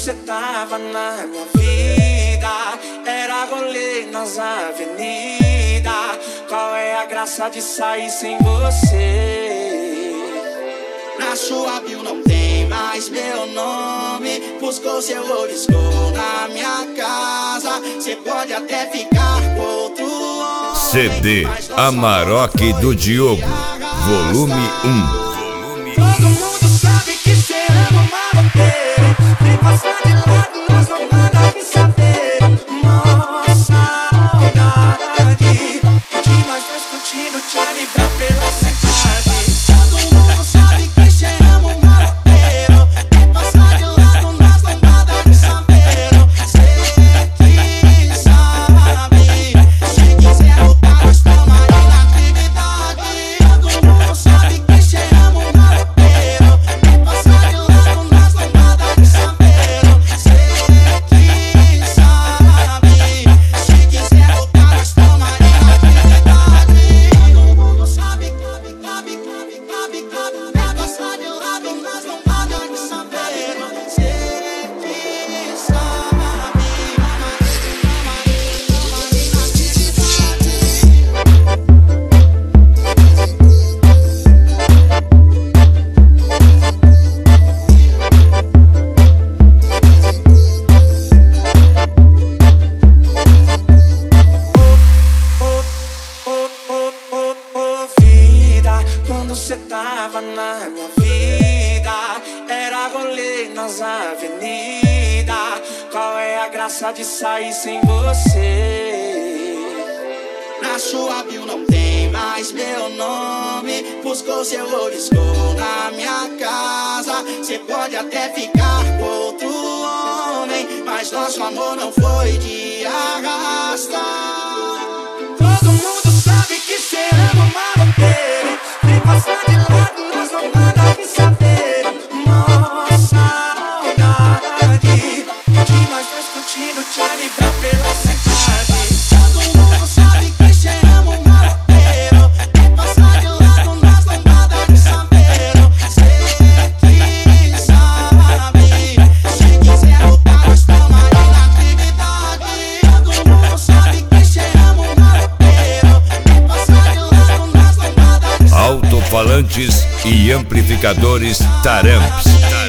cê tava na minha vida, era rolê nas avenidas. Qual é a graça de sair sem você? Na sua bio não tem mais meu nome. Buscou seu oliscou na minha casa. Cê pode até ficar com outro homem. CD Amarok do Diogo, volume 1. Todo mundo sabe que cê ama o maloqueiro. Vem passar de lado, nós não manda me saber. Nossa, saudade de nós dois curtindo Charlie Brown pela cidade. Todo mundo sabe que cê ama o maloqueiro. Vem passar de lado, nós não manda me saber. Cê que sabe, se quiser voltar, nós tamo aí na atividade. Todo mundo sabe que cê ama o maloqueiro. Vem passar de lado, nós não manda me saber. Cê que sabe, se quiser voltar, nós tamo aí na atividade. Todo mundo sabe, vem passar de lado, nós não manda me saber. Cê que sabe, Vida, quando cê tava na minha vida, era rolê nas avenidas. Qual é a graça de sair sem você? na sua bio não tem mais meu nome. Buscou seu oliscou na minha casa. Cê pode até ficar com outro homem, mas nosso amor não foi de arrasta. Todo mundo sabe que cê ama o maloqueiro. Vem passar de lado, nós não manda me saber. Nossa, saudade de nós dois curtindo Charlie Brown pela cidade. Todo mundo sabe que cê ama o maloqueiro. Vem passar de lado, nós não manda me saber. Cê que sabe, se quiser voltar, nós tamo aí na atividade. Todo mundo sabe que cê ama o maloqueiro. Vem passar de lado, nós não manda me saber. Alto-falantes e amplificadores Taramps.